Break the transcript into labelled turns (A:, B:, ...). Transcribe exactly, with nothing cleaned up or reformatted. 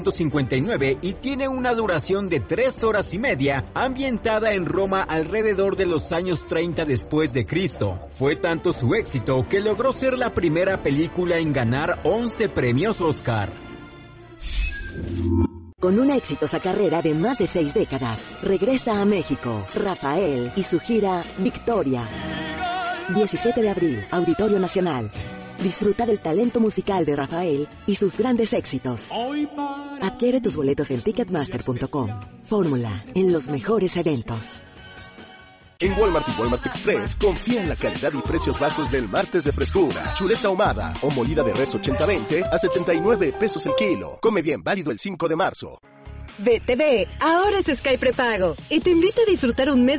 A: cincuenta y nueve y tiene una duración de tres horas y media, ambientada en Roma alrededor de los años treinta después de Cristo. Fue tanto su éxito que logró ser la primera película en ganar once premios Oscar.
B: Con una exitosa carrera de más de seis décadas, regresa a México Rafael y su gira Victoria. diecisiete de abril, Auditorio Nacional. Disfruta del talento musical de Rafael y sus grandes éxitos. Adquiere tus boletos en ticketmaster punto com. Fórmula, en los mejores eventos.
C: En Walmart y Walmart Express, confía en la calidad y precios bajos del martes de frescura. Chuleta ahumada o molida de res ochenta veinte a setenta y nueve pesos el kilo. Come bien, válido el cinco de marzo.
D: V T V, ahora es Sky Prepago y te invita a disfrutar un mes